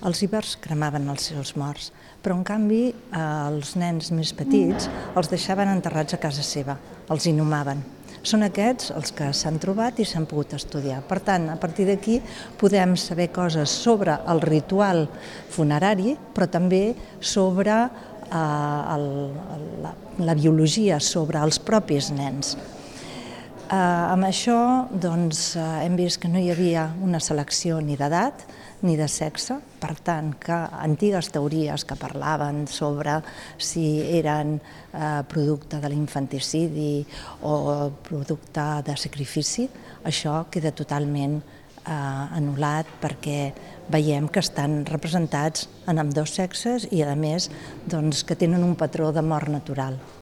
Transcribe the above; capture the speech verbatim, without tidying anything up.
Els ibers cremaven els seus morts, però en canvi els nens més petits els deixaven enterrats a casa seva, els inhumaven. Són aquests els que s'han trobat i s'han pogut estudiar. Per tant, a partir d'aquí podem saber coses sobre el ritual funerari, però també sobre eh, el, la, la biologia, sobre els propis nens. Eh, amb això doncs, eh, hem vist que no hi havia una selecció ni d'edat ni de sexe, per tant que antigues teories que parlaven sobre si eren eh, producte de l'infanticidi o producte de sacrifici, això queda totalment eh, anul·lat perquè veiem que estan representats en ambdós sexes i a més doncs, que tenen un patró de mort natural.